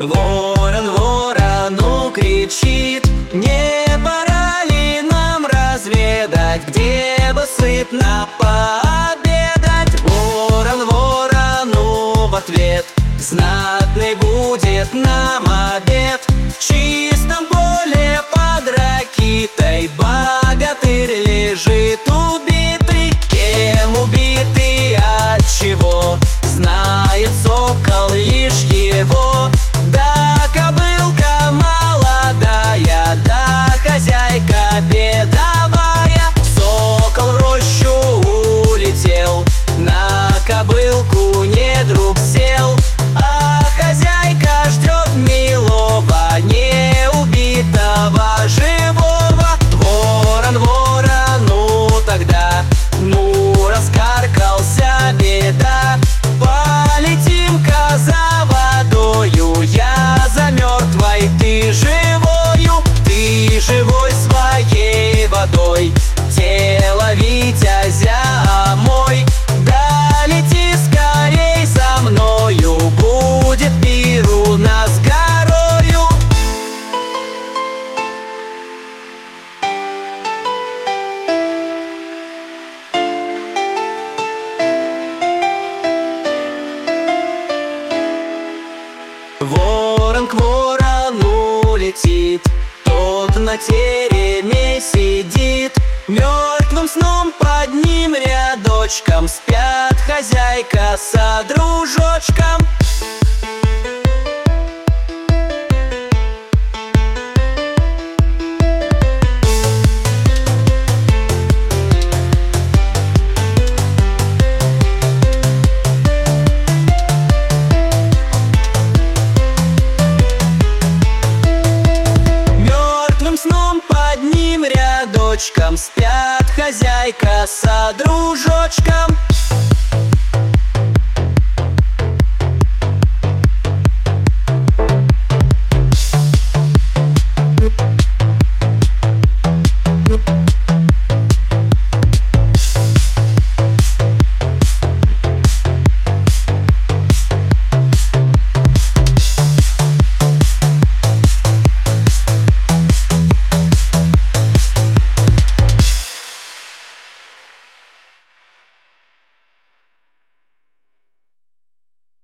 Ворон ворону кричит: не пора ли нам разведать, где бы сытно пообедать? Ворон ворону в ответ: знатный будет нам обед. В чистом поле под ракитой богатырь лежит убитый. Кем убитый, от чего, знает сокол лишь его. Да кобылка молодая, да хозяйка бедовая. Сокол в рощу улетел, на кобылку недруг сел, а хозяйка ждет милого, не убитого живого. Ворон ворону тогда: ну, раскаркался беда, полетим-ка за водою, я за мертвой, ты живою. Ты живой своей водой, тело витязя омой. Да лети скорей за мною, будет пир у нас горою. Ворон к ворону летит, тот на тереме сидит. Мертвым сном под ним рядочком спят хозяйка со дружочком. Сном под ним рядочком спят хозяйка со дружочком.